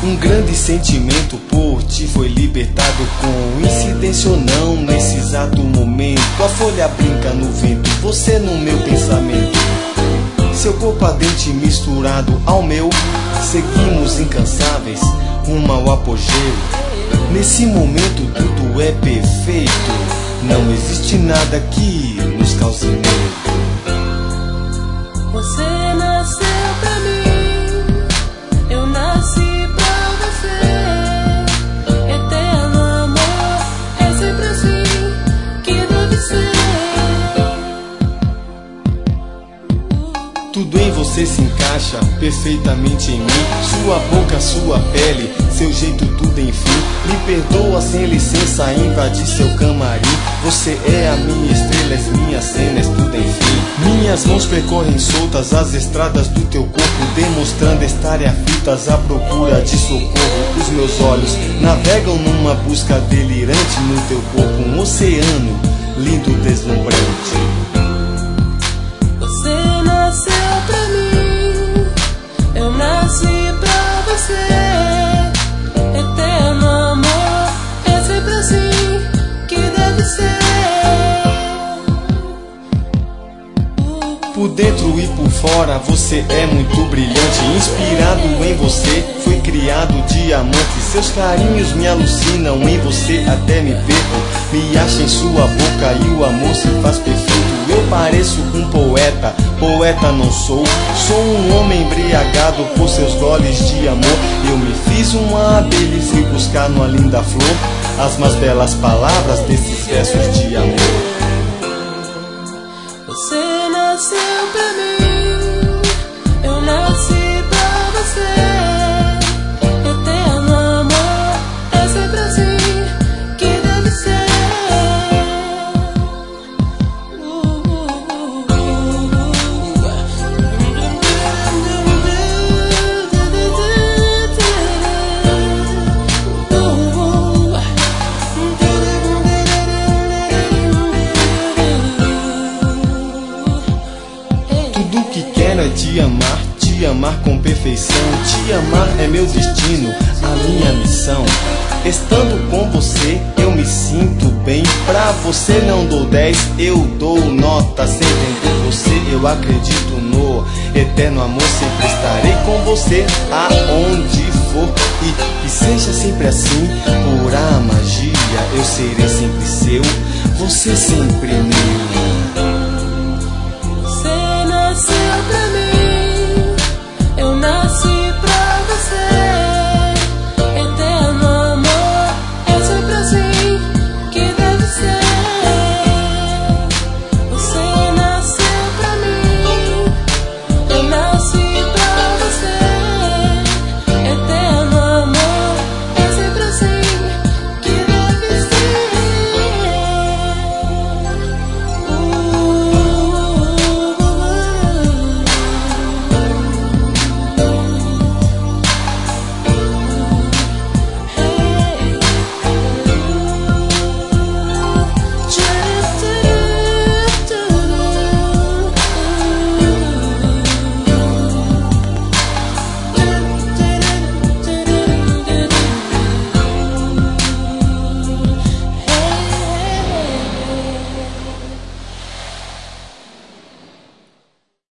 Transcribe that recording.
Um grande sentimento por ti foi libertado, coincidência ou não, nesse exato momento. A folha brinca no vento, você no meu pensamento. Seu corpo ardente misturado ao meu, seguimos incansáveis rumo ao apogeu. Nesse momento tudo é perfeito, não existe nada que nos cause medo. Você nasceu pra mim, eu nasci pra você. Eterno amor, é sempre assim que deve ser. Tudo em você se encaixa perfeitamente em mim. Sua boca, sua pele, seu jeito, tudo enfim. Me perdoa sem licença, invadir seu camarim. Você é a minha estrela, és minhas cenas, tudo enfim. Minhas mãos percorrem soltas as estradas do teu corpo, demonstrando estarem aflitas à procura de socorro. Os meus olhos navegam numa busca delirante no teu corpo, um oceano lindo, deslumbrante. Você nasceu pra mim, eu nasci pra você. Eterno amor, é sempre assim que deve ser. Por dentro e por fora você é muito brilhante. Inspirado em você, fui criado diamante. Seus carinhos me alucinam, em você até me perco. Me acha em sua boca e o amor se faz perfeito. Eu pareço um poeta, poeta não sou. Sou um homem embriagado por seus goles de amor. Eu me fiz uma abelha e fui buscar numa linda flor as mais belas palavras desses versos de amor. Você nasceu pra mim, eu nasci pra você. Eterno amor, é sempre assim que deve ser. Tudo que quero é te amar com perfeição. Te amar é meu destino, a minha missão. Estando com você, eu me sinto bem. Pra você não dou 10, eu dou nota. Sem entender você, eu acredito no eterno amor. Sempre estarei com você, aonde for. E que seja sempre assim, pura magia. Eu serei sempre seu, você sempre meu.